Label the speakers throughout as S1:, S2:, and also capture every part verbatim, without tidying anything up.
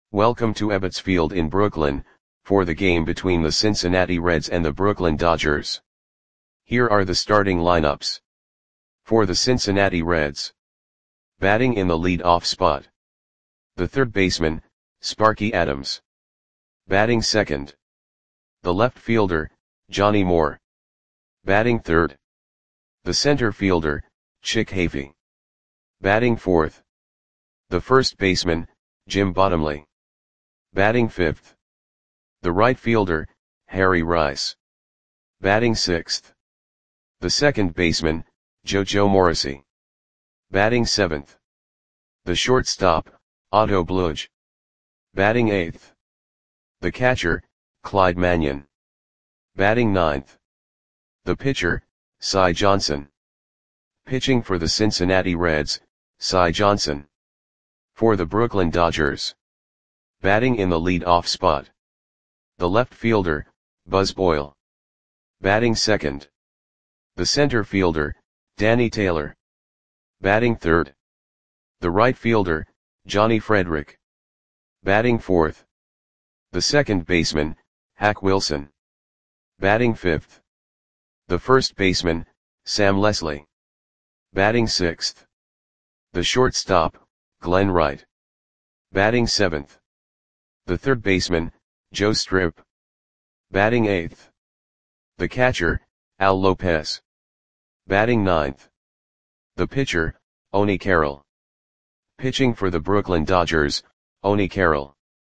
S1: Welcome to Ebbets Field in Brooklyn, for the game between the Cincinnati Reds and the Brooklyn Dodgers. Here are the starting lineups. For the Cincinnati Reds. Batting in the lead-off spot. The third baseman, Sparky Adams. Batting second. The left fielder, Johnny Moore. Batting third. The center fielder, Chick Hafey. Batting fourth. The first baseman, Jim Bottomley. Batting fifth. The right fielder, Harry Rice. Batting sixth. The second baseman, JoJo Morrissey. Batting seventh. The shortstop, Otto Bludge. Batting eighth. The catcher, Clyde Mannion. Batting ninth. The pitcher, Cy Johnson. Pitching for the Cincinnati Reds, Cy Johnson. For the Brooklyn Dodgers. Batting in the lead-off spot. The left fielder, Buzz Boyle. Batting second. The center fielder, Danny Taylor. Batting third. The right fielder, Johnny Frederick. Batting fourth. The second baseman, Hack Wilson. Batting fifth. The first baseman, Sam Leslie. Batting sixth. The shortstop, Glenn Wright. Batting seventh. The third baseman, Joe Strip. Batting eighth. The catcher, Al Lopez. Batting ninth. The pitcher, Oni Carroll. Pitching for the Brooklyn Dodgers, Oni Carroll.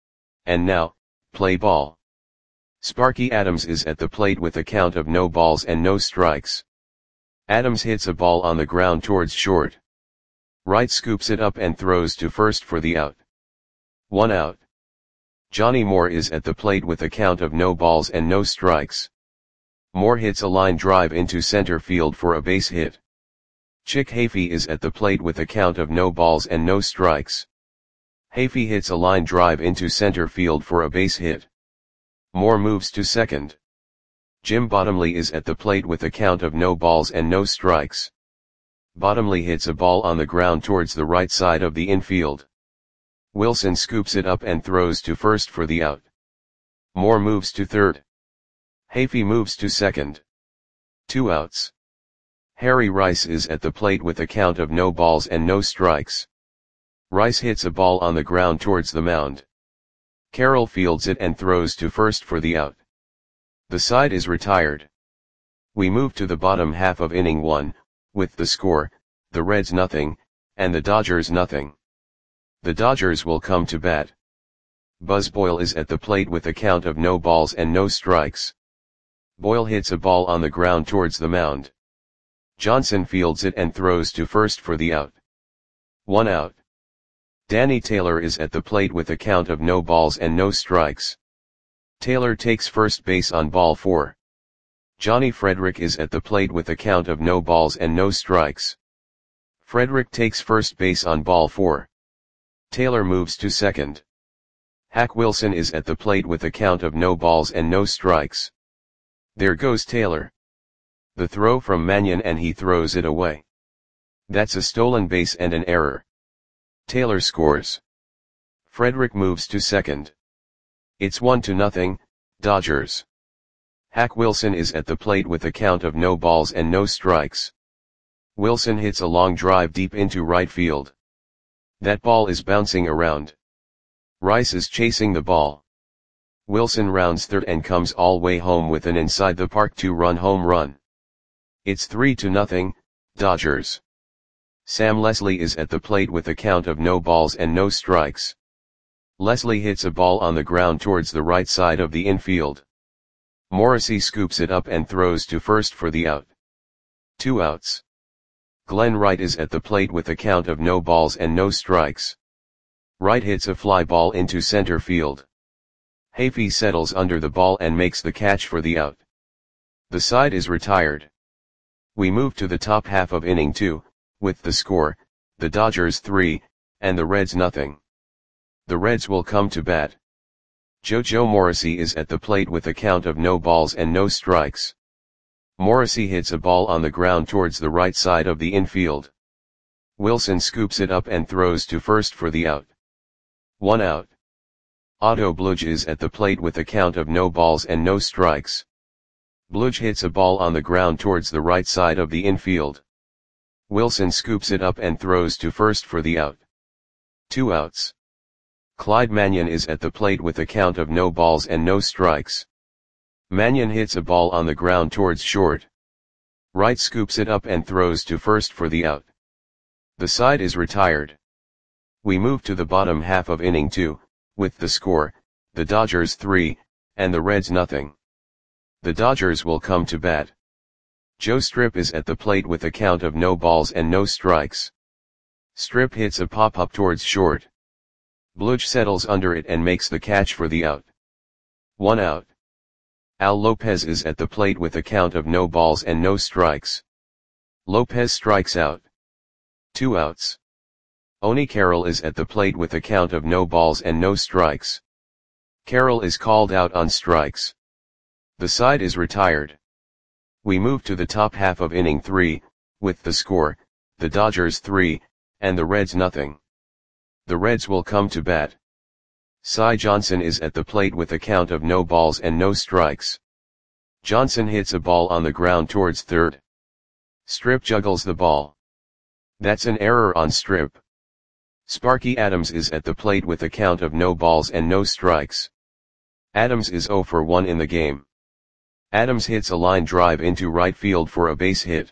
S1: And now, play ball. Sparky Adams is at the plate with a count of no balls and no strikes. Adams hits a ball on the ground towards short. Wright scoops it up and throws to first for the out. One out. Johnny Moore is at the plate with a count of no balls and no strikes. Moore hits a line drive into center field for a base hit. Chick Hafey is at the plate with a count of no balls and no strikes. Hafey hits a line drive into center field for a base hit. Moore moves to second. Jim Bottomley is at the plate with a count of no balls and no strikes. Bottomley hits a ball on the ground towards the right side of the infield. Wilson scoops it up and throws to first for the out. Moore moves to third. Hafey moves to second. Two outs. Harry Rice is at the plate with a count of no balls and no strikes. Rice hits a ball on the ground towards the mound. Carroll fields it and throws to first for the out. The side is retired. We move to the bottom half of inning one, with the score, the Reds nothing, and the Dodgers nothing. The Dodgers will come to bat. Buzz Boyle is at the plate with a count of no balls and no strikes. Boyle hits a ball on the ground towards the mound. Johnson fields it and throws to first for the out. One out. Danny Taylor is at the plate with a count of no balls and no strikes. Taylor takes first base on ball four. Johnny Frederick is at the plate with a count of no balls and no strikes. Frederick takes first base on ball four. Taylor moves to second. Hack Wilson is at the plate with a count of no balls and no strikes. There goes Taylor. The throw from Mannion and he throws it away. That's a stolen base and an error. Taylor scores. Frederick moves to second. It's one to nothing, Dodgers. Hack Wilson is at the plate with a count of no balls and no strikes. Wilson hits a long drive deep into right field. That ball is bouncing around. Rice is chasing the ball. Wilson rounds third and comes all way home with an inside the park two-run home run. It's three to nothing, Dodgers. Sam Leslie is at the plate with a count of no balls and no strikes. Leslie hits a ball on the ground towards the right side of the infield. Morrissey scoops it up and throws to first for the out. Two outs. Glenn Wright is at the plate with a count of no balls and no strikes. Wright hits a fly ball into center field. Hafey settles under the ball and makes the catch for the out. The side is retired. We move to the top half of inning two, with the score, the Dodgers three, and the Reds nothing. The Reds will come to bat. JoJo Morrissey is at the plate with a count of no balls and no strikes. Morrissey hits a ball on the ground towards the right side of the infield. Wilson scoops it up and throws to first for the out. One out. Otto Bludge is at the plate with a count of no balls and no strikes. Bludge hits a ball on the ground towards the right side of the infield. Wilson scoops it up and throws to first for the out. Two outs. Clyde Mannion is at the plate with a count of no balls and no strikes. Mannion hits a ball on the ground towards short. Wright scoops it up and throws to first for the out. The side is retired. We move to the bottom half of inning two, with the score, the Dodgers three, and the Reds nothing. The Dodgers will come to bat. Joe Strip is at the plate with a count of no balls and no strikes. Strip hits a pop-up towards short. Bludge settles under it and makes the catch for the out. One out. Al Lopez is at the plate with a count of no balls and no strikes. Lopez strikes out. Two outs. Oni Carroll is at the plate with a count of no balls and no strikes. Carroll is called out on strikes. The side is retired. We move to the top half of inning three, with the score, the Dodgers three, and the Reds nothing. The Reds will come to bat. Cy Johnson is at the plate with a count of no balls and no strikes. Johnson hits a ball on the ground towards third. Strip juggles the ball. That's an error on Strip. Sparky Adams is at the plate with a count of no balls and no strikes. Adams is oh for one in the game. Adams hits a line drive into right field for a base hit.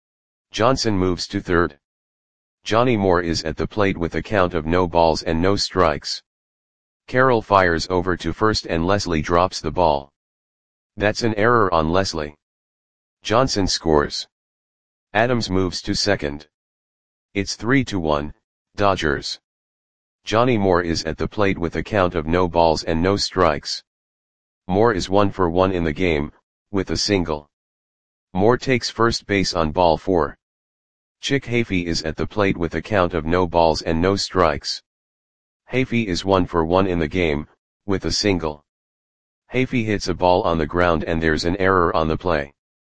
S1: Johnson moves to third. Johnny Moore is at the plate with a count of no balls and no strikes. Carroll fires over to first and Leslie drops the ball. That's an error on Leslie. Johnson scores. Adams moves to second. It's three to one, Dodgers. Johnny Moore is at the plate with a count of no balls and no strikes. Moore is one for one in the game, with a single. Moore takes first base on ball four. Chick Hafey is at the plate with a count of no balls and no strikes. Hafey is one for one in the game, with a single. Hafey hits a ball on the ground and there's an error on the play.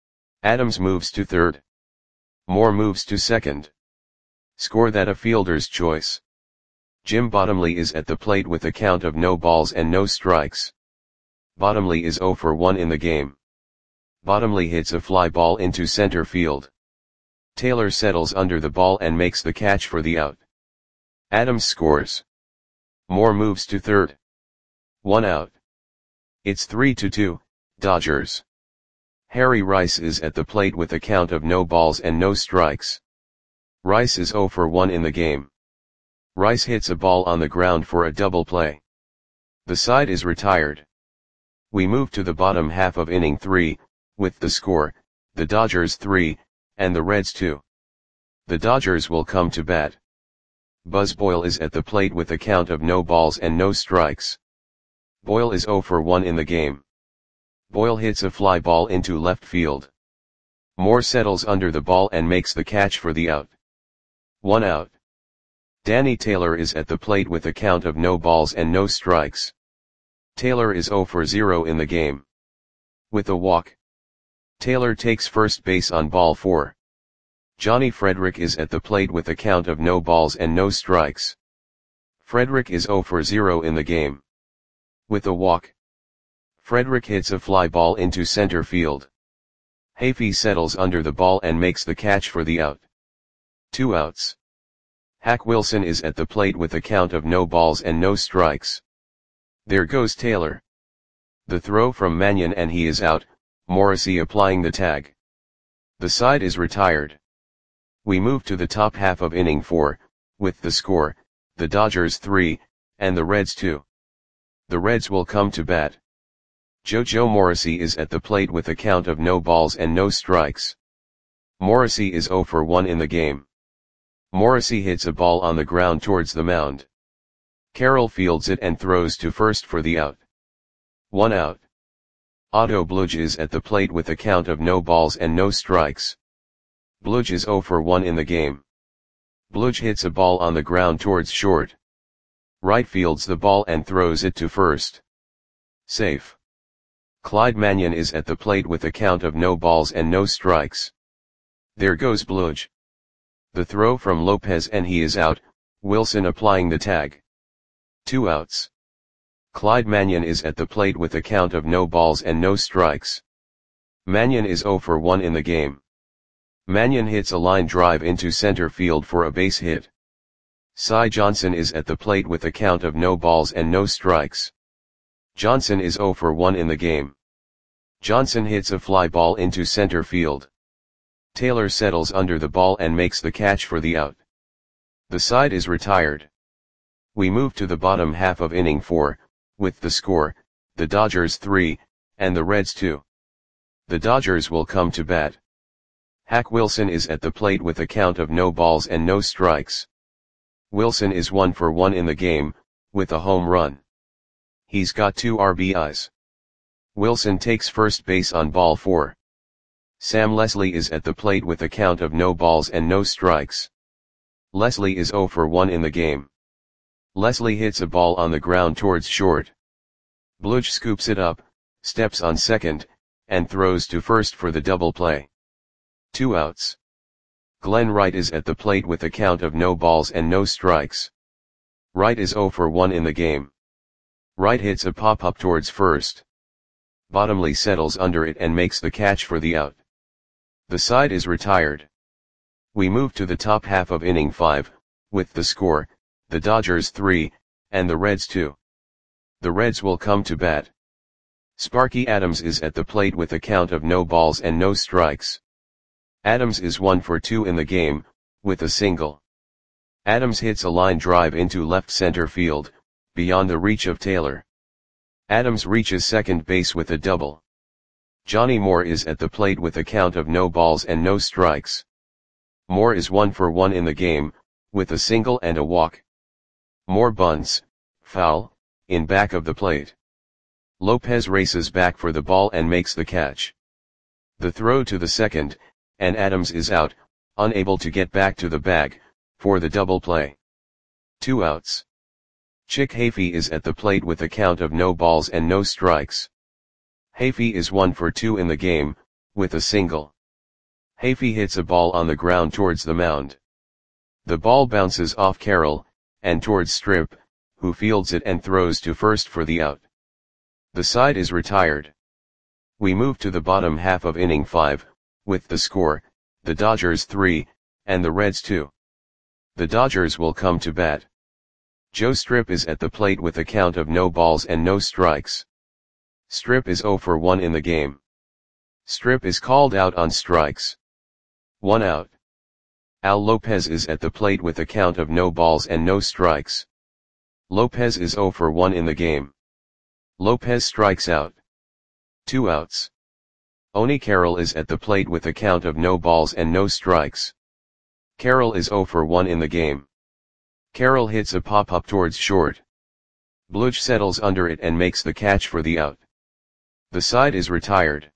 S1: Adams moves to third. Moore moves to second. Score that a fielder's choice. Jim Bottomley is at the plate with a count of no balls and no strikes. Bottomley is oh for one in the game. Bottomley hits a fly ball into center field. Taylor settles under the ball and makes the catch for the out. Adams scores. Moore moves to third. One out. It's three to two, Dodgers. Harry Rice is at the plate with a count of no balls and no strikes. Rice is oh for one in the game. Rice hits a ball on the ground for a double play. The side is retired. We move to the bottom half of inning three, with the score, the Dodgers three, and the Reds two. The Dodgers will come to bat. Buzz Boyle is at the plate with a count of no balls and no strikes. Boyle is oh for one in the game. Boyle hits a fly ball into left field. Moore settles under the ball and makes the catch for the out. One out. Danny Taylor is at the plate with a count of no balls and no strikes. Taylor is oh for zero in the game. With a walk. Taylor takes first base on ball four. Johnny Frederick is at the plate with a count of no balls and no strikes. Frederick is oh for zero in the game. With a walk. Frederick hits a fly ball into center field. Hafey settles under the ball and makes the catch for the out. Two outs. Hack Wilson is at the plate with a count of no balls and no strikes. There goes Taylor. The throw from Mannion and he is out, Morrissey applying the tag. The side is retired. We move to the top half of inning four, with the score, the Dodgers three, and the Reds two. The Reds will come to bat. JoJo Morrissey is at the plate with a count of no balls and no strikes. Morrissey is oh for one in the game. Morrissey hits a ball on the ground towards the mound. Carroll fields it and throws to first for the out. One out. Otto Bludge is at the plate with a count of no balls and no strikes. Bludge is oh for one in the game. Bludge hits a ball on the ground towards short. Wright fields the ball and throws it to first. Safe. Clyde Mannion is at the plate with a count of no balls and no strikes. There goes Bludge. The throw from Lopez and he is out, Wilson applying the tag. Two outs. Clyde Mannion is at the plate with a count of no balls and no strikes. Mannion is zero for one in the game. Mannion hits a line drive into center field for a base hit. Cy Johnson is at the plate with a count of no balls and no strikes. Johnson is zero for one in the game. Johnson hits a fly ball into center field. Taylor settles under the ball and makes the catch for the out. The side is retired. We move to the bottom half of inning four, with the score, the Dodgers three, and the Reds two. The Dodgers will come to bat. Hack Wilson is at the plate with a count of no balls and no strikes. Wilson is one for one in the game, with a home run. He's got two R B Is. Wilson takes first base on ball four. Sam Leslie is at the plate with a count of no balls and no strikes. Leslie is zero for one in the game. Leslie hits a ball on the ground towards short. Bludge scoops it up, steps on second, and throws to first for the double play. Two outs. Glenn Wright is at the plate with a count of no balls and no strikes. Wright is zero for one in the game. Wright hits a pop-up towards first. Bottomley settles under it and makes the catch for the out. The side is retired. We move to the top half of inning five, with the score, the Dodgers three, and the Reds two. The Reds will come to bat. Sparky Adams is at the plate with a count of no balls and no strikes. Adams is one for two in the game, with a single. Adams hits a line drive into left center field, beyond the reach of Taylor. Adams reaches second base with a double. Johnny Moore is at the plate with a count of no balls and no strikes. Moore is one for one in the game, with a single and a walk. Moore bunts, foul, in back of the plate. Lopez races back for the ball and makes the catch. The throw to the second, and Adams is out, unable to get back to the bag, for the double play. Two outs. Chick Hafey is at the plate with a count of no balls and no strikes. Hafey is one for two in the game, with a single. Hafey hits a ball on the ground towards the mound. The ball bounces off Carroll, and towards Strip, who fields it and throws to first for the out. The side is retired. We move to the bottom half of inning five, with the score, the Dodgers three, and the Reds two. The Dodgers will come to bat. Joe Strip is at the plate with a count of no balls and no strikes. Strip is zero for one in the game. Strip is called out on strikes. One out. Al Lopez is at the plate with a count of no balls and no strikes. Lopez is zero for one in the game. Lopez strikes out. Two outs. Oni Carroll is at the plate with a count of no balls and no strikes. Carroll is zero for one in the game. Carroll hits a pop-up towards short. Bludge settles under it and makes the catch for the out. The side is retired.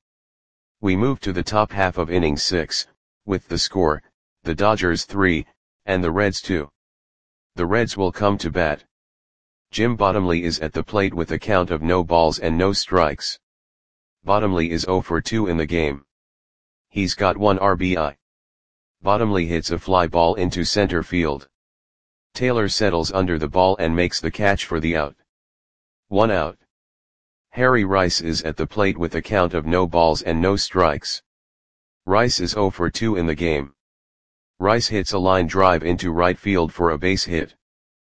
S1: We move to the top half of inning six, with the score, the Dodgers three, and the Reds two. The Reds will come to bat. Jim Bottomley is at the plate with a count of no balls and no strikes. Bottomley is zero for two in the game. He's got one R B I. Bottomley hits a fly ball into center field. Taylor settles under the ball and makes the catch for the out. One out. Harry Rice is at the plate with a count of no balls and no strikes. Rice is zero for two in the game. Rice hits a line drive into right field for a base hit.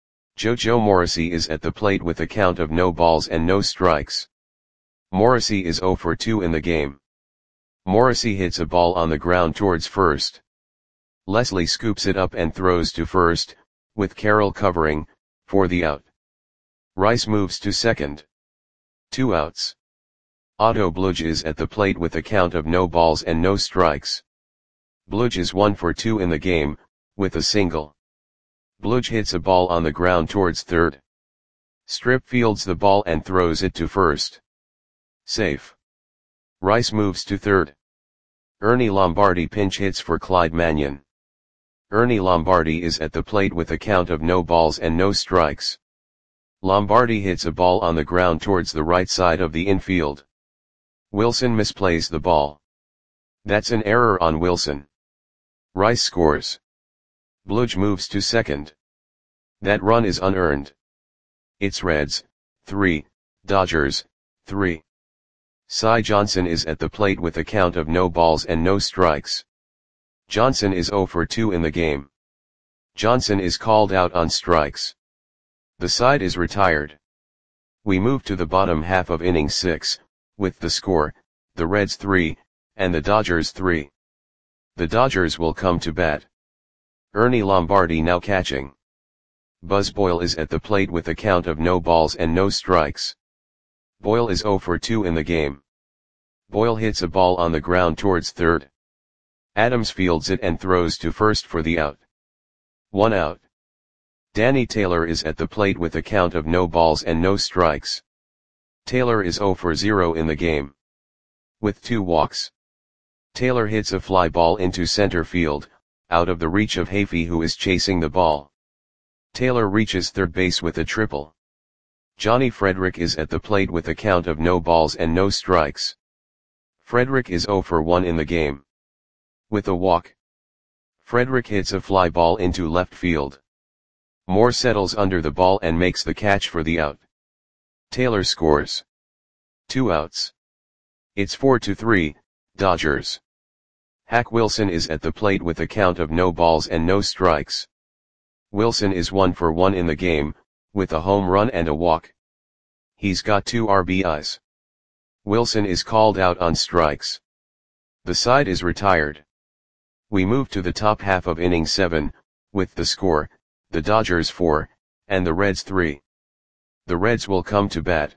S1: JoJo Morrissey is at the plate with a count of no balls and no strikes. Morrissey is zero for two in the game. Morrissey hits a ball on the ground towards first. Leslie scoops it up and throws to first, with Carroll covering, for the out. Rice moves to second. Two outs. Otto Bludge is at the plate with a count of no balls and no strikes. Bludge is one for two in the game, with a single. Bludge hits a ball on the ground towards third. Strip fields the ball and throws it to first. Safe. Rice moves to third. Ernie Lombardi pinch hits for Clyde Mannion. Ernie Lombardi is at the plate with a count of no balls and no strikes. Lombardi hits a ball on the ground towards the right side of the infield. Wilson misplays the ball. That's an error on Wilson. Rice scores. Bludge moves to second. That run is unearned. It's Reds, three, Dodgers, three. Cy Johnson is at the plate with a count of no balls and no strikes. Johnson is zero for two in the game. Johnson is called out on strikes. The side is retired. We move to the bottom half of inning six, with the score, the Reds three, and the Dodgers three. The Dodgers will come to bat. Ernie Lombardi now catching. Buzz Boyle is at the plate with a count of no balls and no strikes. Boyle is zero for two in the game. Boyle hits a ball on the ground towards third. Adams fields it and throws to first for the out. One out. Danny Taylor is at the plate with a count of no balls and no strikes. Taylor is zero for zero in the game. With two walks. Taylor hits a fly ball into center field, out of the reach of Hafey, who is chasing the ball. Taylor reaches third base with a triple. Johnny Frederick is at the plate with a count of no balls and no strikes. Frederick is zero for one in the game. With a walk. Frederick hits a fly ball into left field. Moore settles under the ball and makes the catch for the out. Taylor scores. Two outs. It's four to three, Dodgers. Hack Wilson is at the plate with a count of no balls and no strikes. Wilson is one for one in the game, with a home run and a walk. He's got two R B Is. Wilson is called out on strikes. The side is retired. We move to the top half of inning seven, with the score, the Dodgers four, and the Reds three. The Reds will come to bat.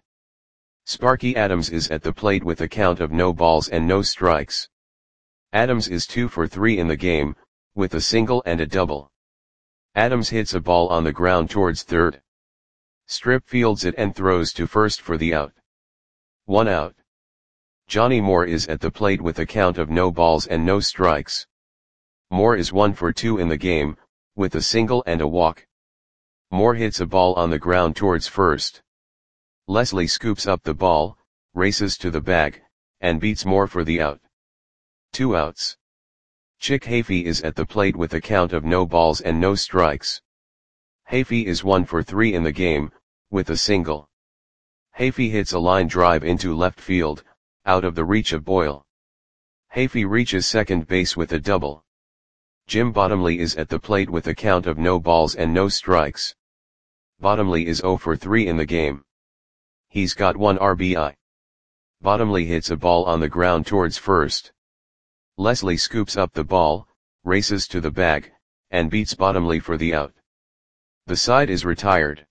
S1: Sparky Adams is at the plate with a count of no balls and no strikes. Adams is two for three in the game, with a single and a double. Adams hits a ball on the ground towards third. Strip fields it and throws to first for the out. One out. Johnny Moore is at the plate with a count of no balls and no strikes. Moore is one for two in the game, with a single and a walk. Moore hits a ball on the ground towards first. Leslie scoops up the ball, races to the bag, and beats Moore for the out. Two outs. Chick Hafey is at the plate with a count of no balls and no strikes. Hafey is one for three in the game, with a single. Hafey hits a line drive into left field, out of the reach of Boyle. Hafey reaches second base with a double. Jim Bottomley is at the plate with a count of no balls and no strikes. Bottomley is zero for three in the game. He's got one R B I. Bottomley hits a ball on the ground towards first. Leslie scoops up the ball, races to the bag, and beats Bottomley for the out. The side is retired.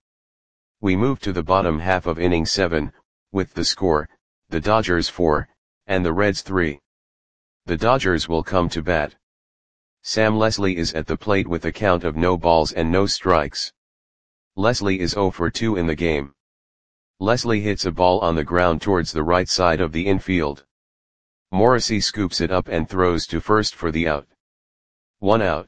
S1: We move to the bottom half of inning seven, with the score, the Dodgers four, and the Reds three. The Dodgers will come to bat. Sam Leslie is at the plate with a count of no balls and no strikes. Leslie is zero for two in the game. Leslie hits a ball on the ground towards the right side of the infield. Morrissey scoops it up and throws to first for the out. One out.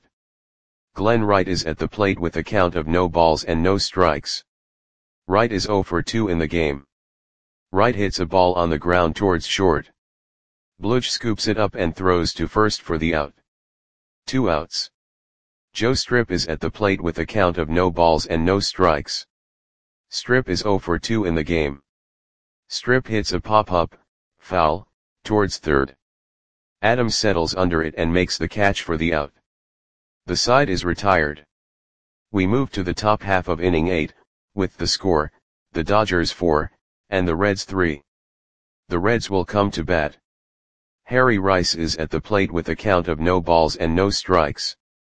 S1: Glenn Wright is at the plate with a count of no balls and no strikes. Wright is zero for two in the game. Wright hits a ball on the ground towards short. Bluch scoops it up and throws to first for the out. Two outs. Joe Strip is at the plate with a count of no balls and no strikes. Strip is zero for two in the game. Strip hits a pop-up, foul, towards third. Adams settles under it and makes the catch for the out. The side is retired. We move to the top half of inning eight, with the score, the Dodgers four, and the Reds three. The Reds will come to bat. Harry Rice is at the plate with a count of no balls and no strikes.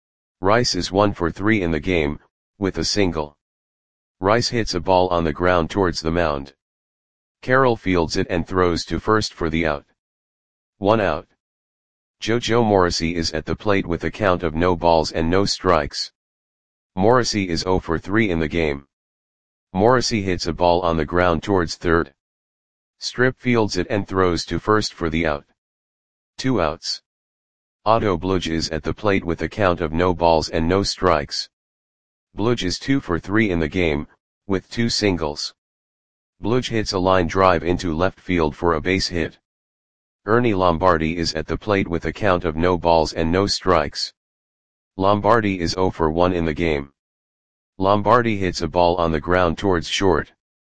S1: Rice is one for three in the game, with a single. Rice hits a ball on the ground towards the mound. Carroll fields it and throws to first for the out. One out. JoJo Morrissey is at the plate with a count of no balls and no strikes. Morrissey is zero for three in the game. Morrissey hits a ball on the ground towards third. Strip fields it and throws to first for the out. Two outs. Otto Bluge is at the plate with a count of no balls and no strikes. Bluge is two for three in the game, with two singles. Bluge hits a line drive into left field for a base hit. Ernie Lombardi is at the plate with a count of no balls and no strikes. Lombardi is zero for one in the game. Lombardi hits a ball on the ground towards short.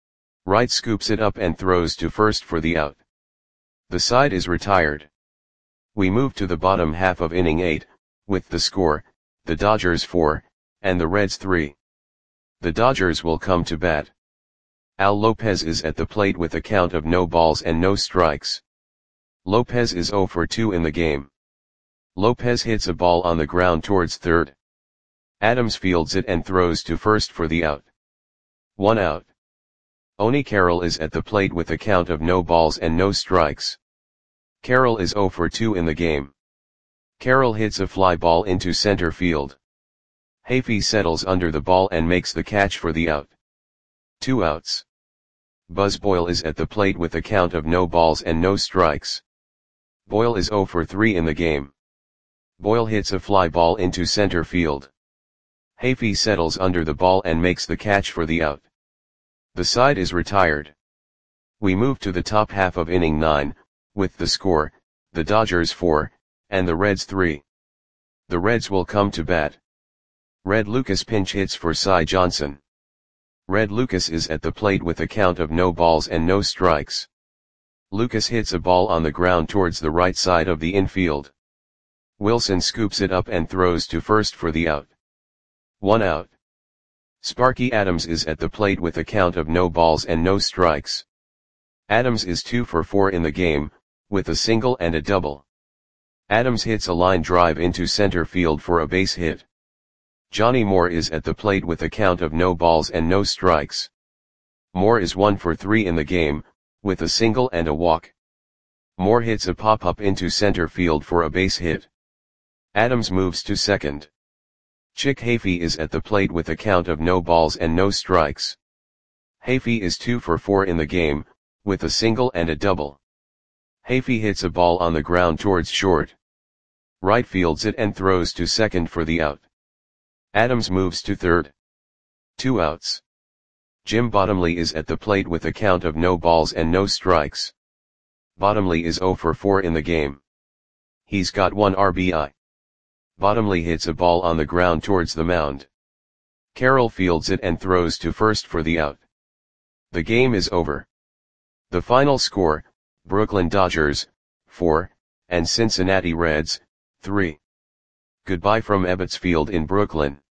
S1: Wright scoops it up and throws to first for the out. The side is retired. We move to the bottom half of inning eight, with the score, the Dodgers four, and the Reds three. The Dodgers will come to bat. Al Lopez is at the plate with a count of no balls and no strikes. Lopez is zero for two in the game. Lopez hits a ball on the ground towards third. Adams fields it and throws to first for the out. One out. Oni Carroll is at the plate with a count of no balls and no strikes. Carroll is zero for two in the game. Carroll hits a fly ball into center field. Hafey settles under the ball and makes the catch for the out. Two outs. Buzz Boyle is at the plate with a count of no balls and no strikes. Boyle is zero for three in the game. Boyle hits a fly ball into center field. Hafey settles under the ball and makes the catch for the out. The side is retired. We move to the top half of inning nine, with the score, the Dodgers four, and the Reds three. The Reds will come to bat. Red Lucas pinch hits for Cy Johnson. Red Lucas is at the plate with a count of no balls and no strikes. Lucas hits a ball on the ground towards the right side of the infield. Wilson scoops it up and throws to first for the out. One out. Sparky Adams is at the plate with a count of no balls and no strikes. Adams is two for four in the game, with a single and a double. Adams hits a line drive into center field for a base hit. Johnny Moore is at the plate with a count of no balls and no strikes. Moore is one for three in the game, with a single and a walk. Moore hits a pop-up into center field for a base hit. Adams moves to second. Chick Hafey is at the plate with a count of no balls and no strikes. Hafey is two for four in the game, with a single and a double. Hafey hits a ball on the ground towards short. Wright fields it and throws to second for the out. Adams moves to third. Two outs. Jim Bottomley is at the plate with a count of no balls and no strikes. Bottomley is zero for four in the game. He's got one R B I. Bottomley hits a ball on the ground towards the mound. Carroll fields it and throws to first for the out. The game is over. The final score, Brooklyn Dodgers, four, and Cincinnati Reds, three. Goodbye from Ebbets Field in Brooklyn.